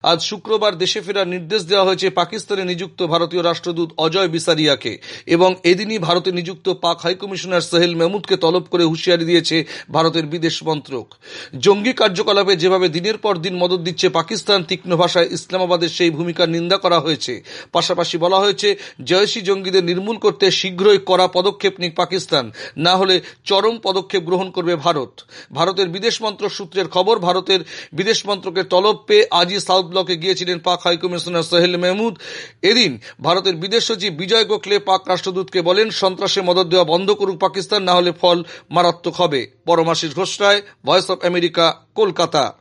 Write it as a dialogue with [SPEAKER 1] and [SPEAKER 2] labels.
[SPEAKER 1] আজ শুক্রবার দেশে ফেরার নির্দেশ দেওয়া হয়েছে পাকিস্তানে নিযুক্ত ভারতীয় রাষ্ট্রদূত অজয় বিসারিয়াকে এবং এদিনই ভারতে নিযুক্ত পাক হাইকমিশনার সোহেল মেহমুদকে তলব করে হুঁশিয়ারি দিয়েছে ভারতের বিদেশ মন্ত্রক। জঙ্গি কার্যকলাপে যেভাবে দিনের পর দিন মদত দিচ্ছে পাকিস্তান, তীক্ষ্ণ ভাষায় ইসলামাবাদের সেই ভূমিকার নিন্দা করা হয়েছে। পাশাপাশি বলা হয়েছে, জয়শী জঙ্গিদের নির্মূল করতে শীঘ্রই কড়া পদক্ষেপ নিক পাকিস্তান, না হলে চরম পদক্ষেপ গ্রহণ করবে ভারত। ভারতের বিদেশ মন্ত্রক সূত্রের খবর, ভারতের বিদেশ মন্ত্রকের তলব পেয়ে আজই সাউথ ব্লকে গিয়েছিলেন পাক হাইকমিশনার সোহেল মেহমুদ। এদিন ভারতের বিদেশ সচিব বিজয় গোখলে পাক রাষ্ট্রদূতকে বলেন, সন্ত্রাসে মদত দেওয়া বন্ধ করুক পাকিস্তান, না হলে ফল মারাত্মক হবে। Paramashis Ghosh Roy, Voice of America, Kolkata.